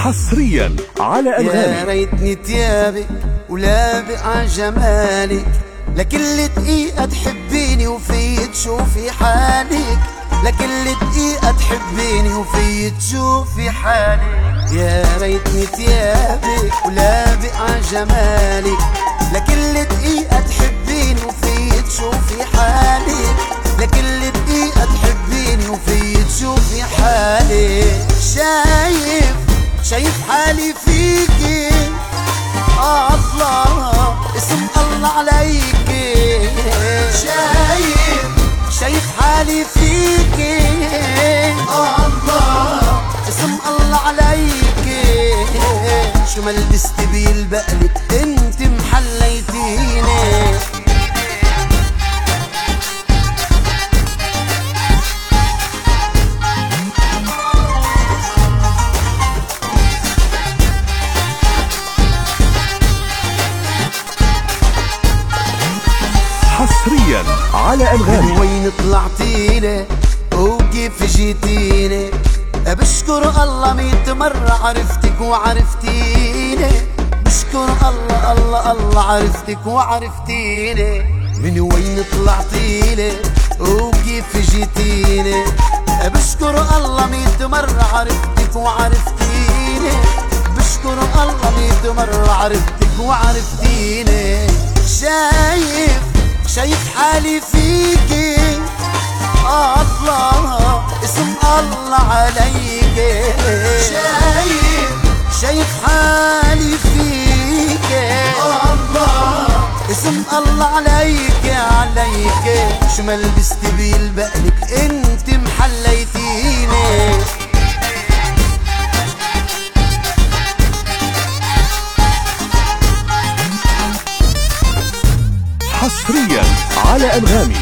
حصريا على أنغامي. يا ريتني تيابك ولابق عجمالك، لكل دقيقة تحبيني وفي تشوفي حالك، لكل دقيقة تحبيني وفي تشوفي حالك. يا ريتني تيابك ولابق عجمالك، لكل دقيقة تحبيني وفي تشوفي حالك، لكل دقيقة تحبيني وفي تشوفي حالك. شايف حالي فيكي، الله اسم الله عليكي. شايف حالي فيكي، الله اسم الله عليكي. شو ما لبست بيلبقلك انت محليتيني. حصريا على أنغامي. من وين طلعتيلي وكيف جيتيلي؟ بشكر الله 100 مرة عرفتك وعرفتيني، بشكر الله الله الله عرفتك وعرفتيني. من وين طلعتيلي وكيف جيتيلي؟ بشكر الله 100 مرة عرفتك وعرفتيني، بشكر الله 100 مرة عرفتك وعرفتيني. شايف حالي فيكي، الله اسم الله عليكي. شايف حالي فيكي، الله اسم الله عليكي. شو ما لبست بيلبقلك انت محليتيني. حصريا على أنغامي.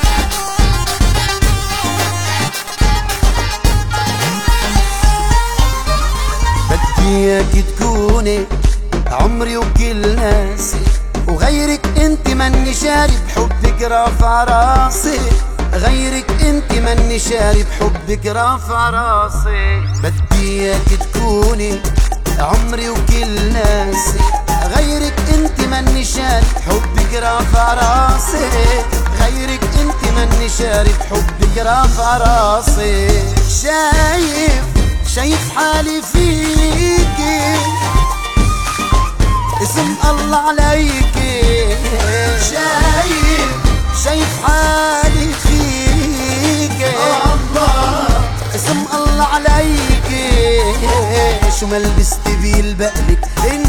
بدي اياكي تكوني عمري وكل ناسي، وغيرك انت مني شاري بحبك رافع راسي، غيرك انت مني شاري بحبك رافع راسي. بدي اياكي تكوني عمري وكل ناسي، غيرك انت مني شاري بحبك رافع راسي، غيرك انت مني شاري بحبك رافع راسي. شايف حالي فيكي، اسم الله عليكي. شايف حالي فيكي، الله اسم الله عليكي. شو ما لبست بيلبقلك